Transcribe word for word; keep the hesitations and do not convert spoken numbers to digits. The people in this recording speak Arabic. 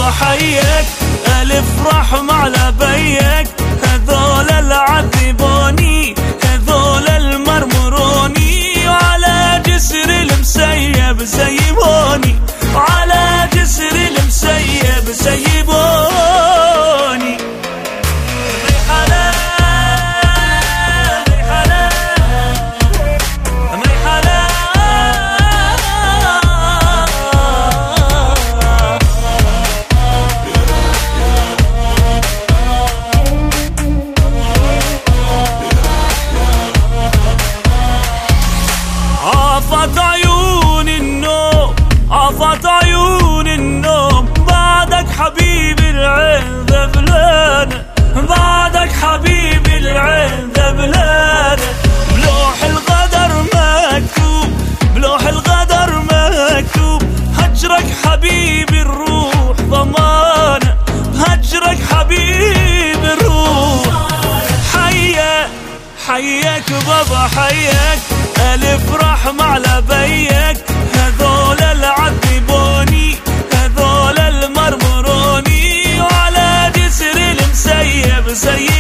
بابا حيك، ألف رحم على بيك، هذول العذبوني هذول المرمروني، وعلى جسر المسيب سيبوني، وعلى جسر المسيب سيبوني. عافت عيون النوم عافت عيون النوم، بعدك حبيبي العين ذبلانة، بعدك حبيبي العين ذبلانة. بلوح الغدر مكتوب بلوح الغدر مكتوب، هجرك حبيبي الروح ضمانة، هجرك حبيبي الروح. حياك حياك بابا حياك، ألف رحم على بيك، هذول العذبوني هذول المرمروني، وعلى جسر المسيب سيب